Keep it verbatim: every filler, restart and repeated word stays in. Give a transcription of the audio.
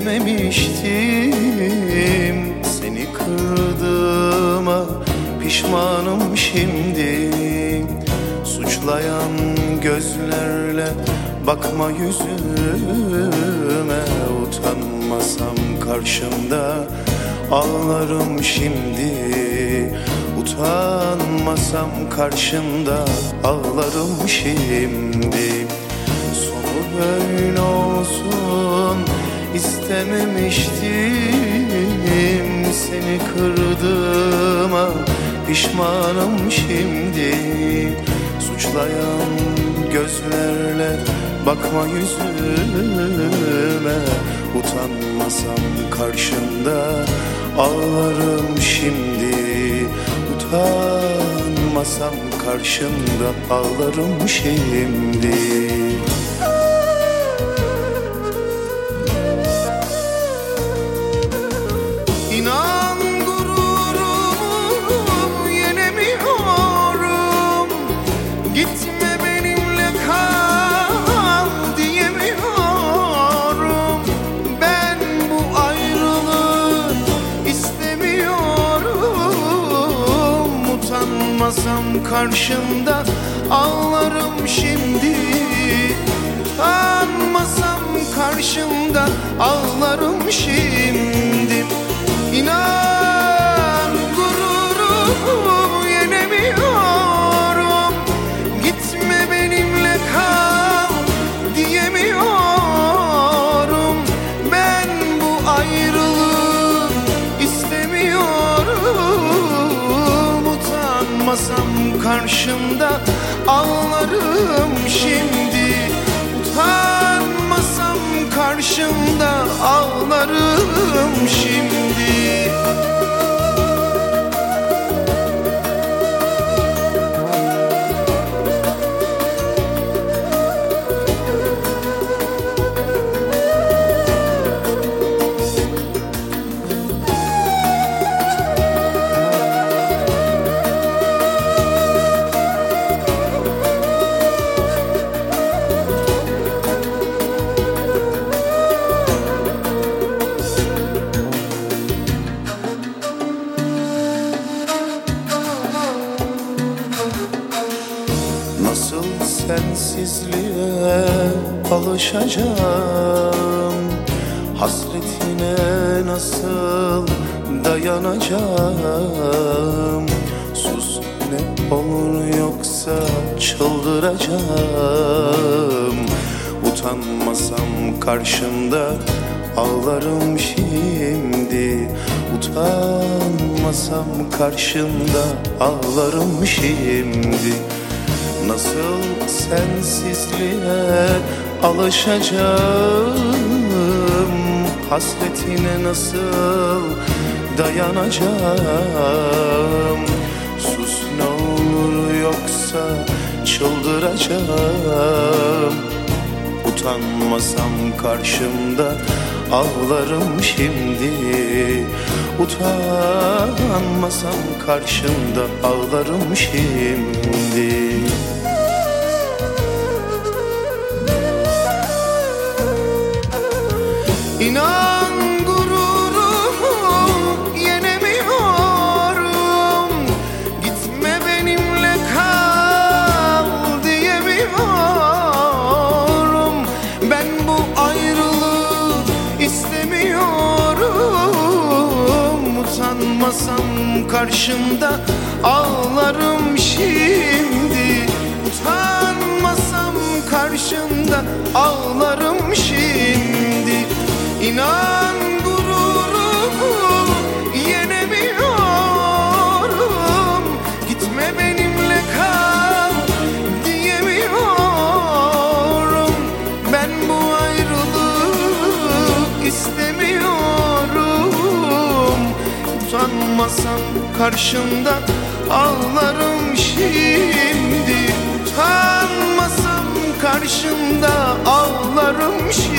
istememiştim. Seni kırdığıma pişmanım şimdi. Suçlayan gözlerle bakma yüzüme. Utanmasam karşımda ağlarım şimdi. Utanmasam karşımda ağlarım şimdi. Sonu böyle olsun istememiştim. Seni kırdığıma pişmanım şimdi. Suçlayan gözlerle bakma yüzüme. Utanmasam karşında ağlarım şimdi. Utanmasam karşında ağlarım şimdi. İnan gururumu yenemiyorum. Gitme benimle kal diyemiyorum. Ben bu ayrılığı istemiyorum. Utanmasam karşında ağlarım şimdi. Utanmasam karşında ağlarım şimdi. İnan gururumu yenemiyorum. Gitme benimle kal diyemiyorum. Ben bu ayrılığı istemiyorum. Utanmasam karşımda ağlarım şimdi. Utanmasam karşımda ağlarım şimdi. Nasıl sensizliğe alışacağım? Hasretine nasıl dayanacağım? Sus ne olur yoksa çıldıracağım. Utanmasam karşımda ağlarım şimdi. Utanmasam karşımda ağlarım şimdi. Nasıl sensizliğe alışacağım? Hasretine nasıl dayanacağım? Sus ne olur yoksa çıldıracağım. Utanmasam karşımda ağlarım şimdi. Utanmasam karşımda ağlarım şimdi. İnan gururumu yenemiyorum. Gitme benimle kal diyemiyorum. Ben bu ayrılığı istemiyorum. Utanmasam karşımda ağlarım şimdi. Utanmasam karşımda ağlarım şimdi. İnan gururumu yenemiyorum. Gitme benimle kal diyemiyorum. Ben bu ayrılığı istemiyorum. Utanmasam karşımda ağlarım şimdi. Utanmasam karşımda ağlarım şimdi.